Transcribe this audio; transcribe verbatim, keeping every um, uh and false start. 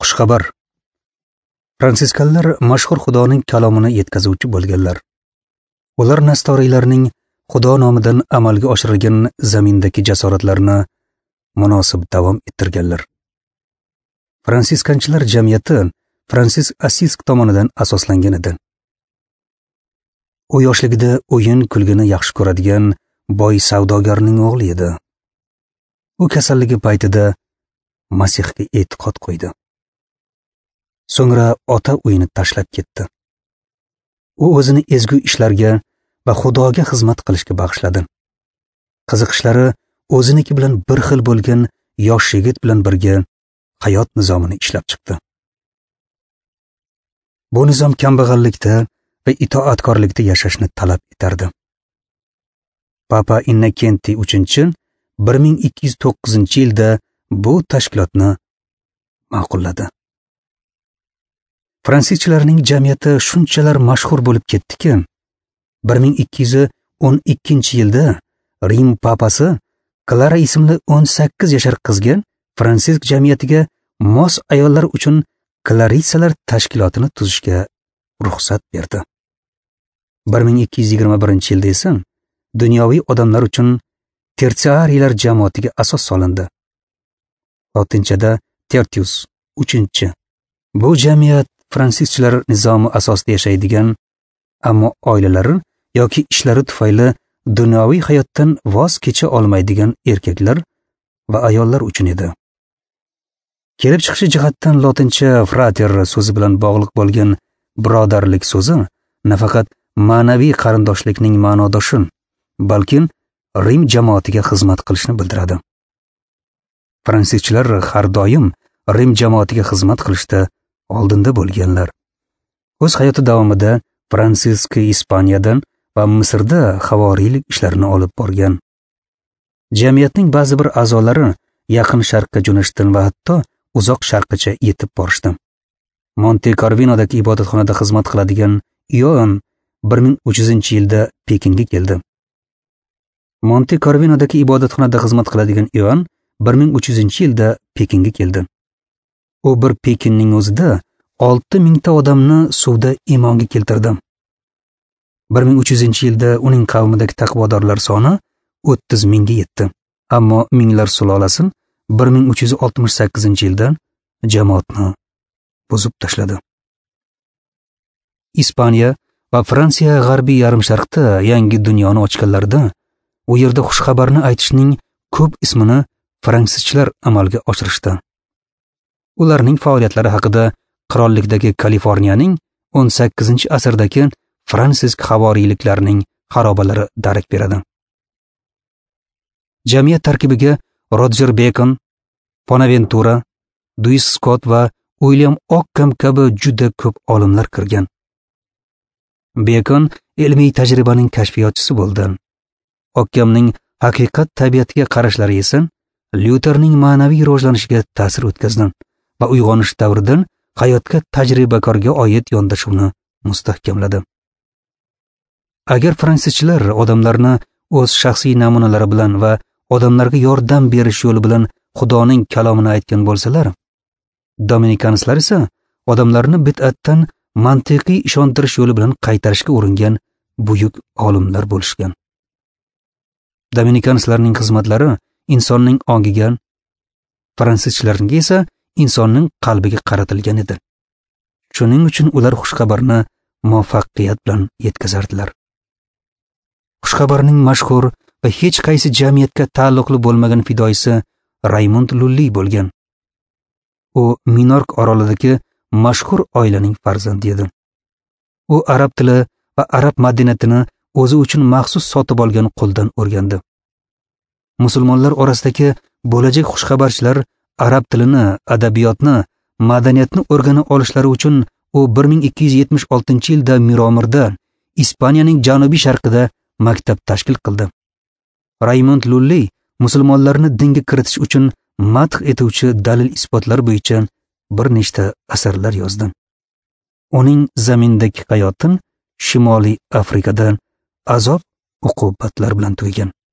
Xushxabar. Fransiskanlar mashhur Xudoning kalomini yetkazuvchi bo'lganlar. Ular nastoriylarning Xudo nomidan amalga oshirilgan zamindagi jasoratlarini munosib davom ettirganlar. Fransiskanchilar jamiyati Fransisk Assisk tomonidan asoslangan edi. U yoshligida o'yin kulgini yaxshi ko'radigan boy savdogarning o'g'li edi. U kasalligi paytida Masihga e'tiqod qo'ydi. So'ngra ota uyini tashlab ketdi. U o'zini ezgu ishlarga va Xudoga xizmat qilishga bag'ishladi. Qiziqishlari o'ziniki bilan bir xil bo'lgan yosh yigit bilan birga hayot nizomini ishlab chiqdi. Bu nizom kambag'allikda va itoatkorlikda yashashni talab etardi. Papa Innokentiy uchinchi bir ming ikki yuz to'qqizinchi yilda bu tashkilotni ma'qulladi. Fransisklarning jamiyati shunchalar mashhur bo'lib ketdiki, bir ming ikki yuz o'n ikkinchi yilda Rim papasi Klara ismli o'n sakkiz yashar qizga Fransisk jamiyatiga mos ayollar uchun Klaritsalar tashkilotini tuzishga ruxsat berdi. bir ming ikki yuz yigirma birinchi yilda esa dunyoviy odamlar uchun tersiariylar jamoatiga asos solindi. Latinchada Tertius uchinchi. Bu jamiyat Fransisklar nizomi asosida yashaydigan, ammo oilalari yoki ishlari tufayli dunyoviy hayotdan voz kecha olmaydigan erkaklar va ayollar uchun edi. Kelib chiqishi jihatdan latincha frater so'zi bilan bog'liq bo'lgan birodarlik so'zi nafaqat ma'naviy qarindoshlikning ma'nodoshi, balki Rim jamoatiga xizmat qilishni bildiradi. Fransisklar har doim Rim jamoatiga xizmat qilishda oldinda bo'lganlar. O'z hayoti davomida Fransisk Ispaniyadan va Misrda havoriylik ishlarini olib borgan. Jamiyatning ba'zi bir a'zolari yaqin sharqqa jo'nashdi va hatto uzoq sharqgacha yetib borishdi. Monte Carvinodagi ibodatxonada xizmat qiladigan Ion bir ming uch yuzinchi yilda Pekinga keldi. Monte Carvinodagi ibodatxonada xizmat qiladigan Ion bir ming uch yuzinchi yilda Pekinga keldi. U bir Pekinning o'zida olti mingta odamni suvda iymonga keltirdi. bir ming uch yuzinchi yilda uning qavmidagi taqvodorlar soni o'ttiz mingga yetdi. Ammo minglar sulolasi bir ming uch yuz oltmish sakkizinchi yildan jamoatni buzib tashladi. Ispaniya va Fransiya g'arbiy yarim sharqda yangi dunyoni ochganlarida u yerda xushxabarni aytishning ko'p ismini fransisklar amalga oshirishdi. Ularning faoliyatlari haqida qirollikdagi Kaliforniyaning o'n sakkizinchi asrdagi Fransisk havoriyliklarining xarobalari darak beradi. Jamiyat tarkibiga Roger Bacon, Bonaventura, Duis Scott va William Ockham kabi juda ko'p olimlar kirgan. Bacon ilmiy tajribaning kashfiyotchisi bo'ldi. Ockhamning haqiqat tabiatiga qarashlari esa Lyuterning ma'naviy rivojlanishiga ta'sir o'tkazdi va uyg'onish davridan hayotga tajribakorga oid yondashuvni mustahkamladi. Agar fransisklar odamlarni o'z shaxsiy namunalari bilan va odamlarga yordam berish yo'li bilan Xudoning kalomini aytgan bo'lsalar, Dominikanslar esa odamlarni bid'atdan mantiqiy ishontirish yo'li bilan qaytarishga uringan buyuk olimlar bo'lishgan. Dominikanslarning xizmatlari insonning ongiga, fransisklarning esa insonning qalbiga qaratilgan edi. Shuning uchun ular xushxabarni muvaffaqiyat bilan yetkazardilar. Xushxabarning mashhur va hech qaysi jamiyatga taalluqli bo'lmagan fidoyisi Raymond Lulli bo'lgan. U Minork orolidagi mashhur oilaning farzandi edi. U arab tili va arab madaniyatini o'zi uchun maxsus sotib olgan qo'ldan o'rgandi. Musulmonlar orasidagi bo'lajak xushxabarchilar arab tilini, adabiyotni, madaniyatni o'rgana olishlari uchun u bir ming ikki yuz yetmish oltinchi yilda Miromirda, Ispaniyaning janubiy sharqida maktab tashkil qildi. Raymond Lulli musulmonlarni dinga kiritish uchun madh etuvchi dalil isbotlar bo'yicha bir nechta asarlar yozdi. Uning zamindagi hayotin Shimoliy Afrikada azob uqubatlar bilan tugagan.